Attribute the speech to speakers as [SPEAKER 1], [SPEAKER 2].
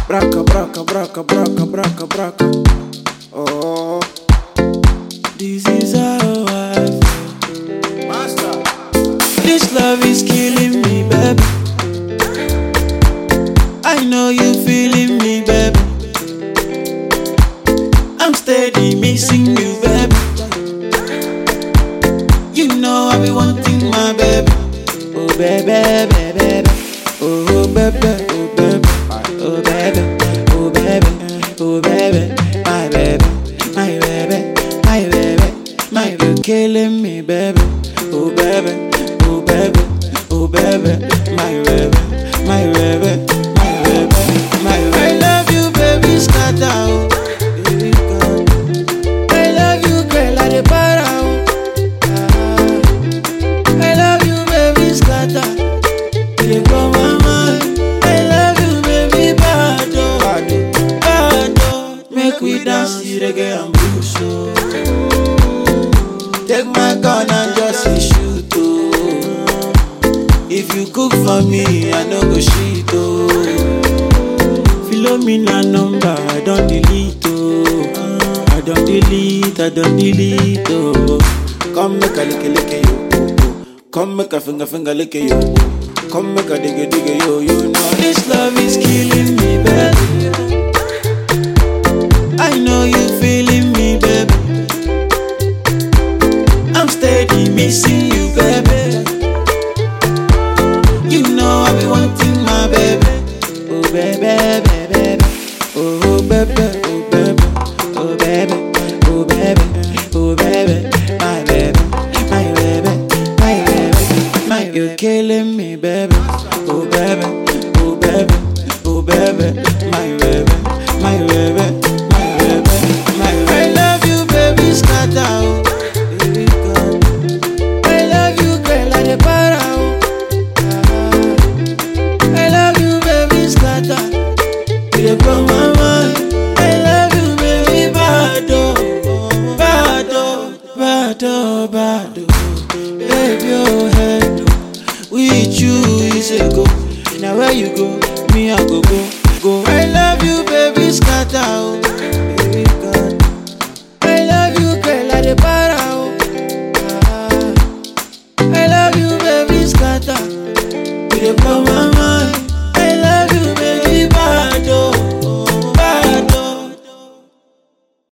[SPEAKER 1] Braca, braca, braca, braca, braca, braca. Oh, this is how I feel.
[SPEAKER 2] Master.
[SPEAKER 1] This love is killing me, baby. I know you feeling me, baby. I'm steady missing you, baby. You know I be wanting my baby. Oh baby, baby, baby. Oh baby, oh baby. Oh baby, oh baby, oh baby, my baby, my baby, my baby, my baby, you killing me, baby. Oh baby, oh baby, oh baby, my baby, my baby, my baby, my baby. I love you, baby, scatter. I love you, girl, like the para. I love you, baby, scatter. You blow my mind. I love you, baby, bado, bado. Make we dance the reggae and blues, so take my gun and just shoot, oh. If you cook for me, I no go shit, oh. Philomena number, I don't delete, oh. I don't delete, oh. Come make a lick yo, oh. Come make a finger lick yo, oh. Come make a digga yo, you know this love is killing me, baby. I know you feeling me, baby. I'm steady missing you, baby. You know I be wanting my baby. Oh baby, baby, baby. Oh baby, oh baby, oh baby, oh baby, oh baby, my baby, my baby, my baby, my baby. You're killing me, baby. Oh baby, oh baby, oh baby, my baby, my baby, my baby, my baby. I love you, baby, scatter. I love you, girl, like the para. I love you, baby, scatter. You blow my mind. I love you, baby, bado, bado, bado, bado. Baby, oh head, with you is a go. Now where you go, me I go. I love you, baby, scatter.